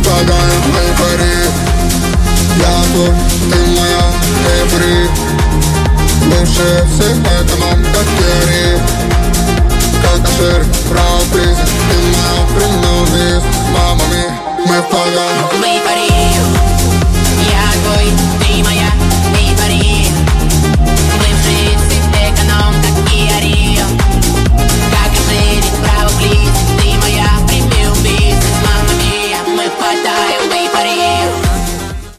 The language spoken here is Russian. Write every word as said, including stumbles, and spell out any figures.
шагаем в эйфории. Я твой, ты моя, эйфория. Бывшие всех, поэтому как теории. Как шер,